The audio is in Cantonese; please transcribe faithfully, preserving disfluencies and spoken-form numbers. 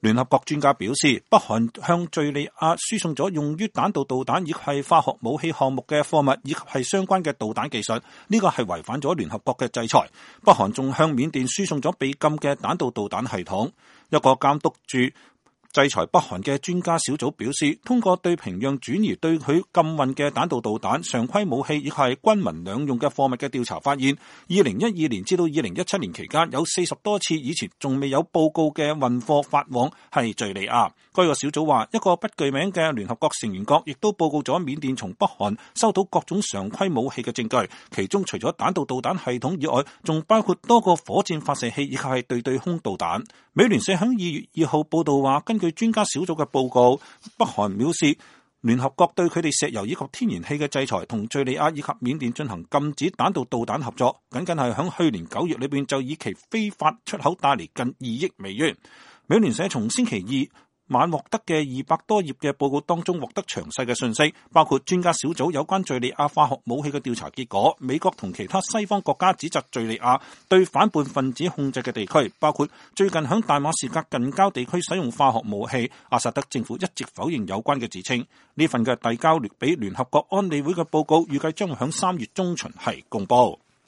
聯合國專家表示，北韓向敘利亞輸送咗用於彈道導彈以及係化學武器項目嘅貨物，以及係相關嘅導彈技術，呢個係違反咗聯合國嘅制裁。北韓仲向緬甸輸送咗被禁嘅彈道導彈系統。一個監督住制裁北韓嘅專家小組表示，通過對平壤轉移對佢禁運嘅彈道導彈、常規武器以及係軍民兩用嘅貨物嘅調查發現，二零一二年至到二零一七年期間，有四十多次以前仲未有報告嘅運貨發往係敘利亞。該個小組話，一個不具名嘅聯合國成員國亦都報告咗緬甸從北韓收到各種常規武器嘅證據，其中除咗彈道導彈系統以外，仲包括多個火箭發射器以及係對對空導彈。美聯社喺二月二號報道話，根據專家小組嘅報告，北韓表示聯合國對佢哋石油以及天然氣嘅制裁，同敘利亞以及緬甸進行禁止彈道導彈合作，僅僅係喺去年九月裏邊就以其非法出口帶嚟近二億美元。美聯社從星期二晚獲得嘅二百多頁嘅報告當中獲得詳細嘅信息，包括專家小組有關敘利亞化學武器嘅調查結果，美國同其他西方國家指責敘利亞對反叛分子控制嘅地區，包括最近響大馬士革近郊地區使用化學武器。阿薩德政府一直否認有關嘅指稱。呢份嘅遞交俾聯合國安理會嘅報告，預計將會響三月中旬係公佈。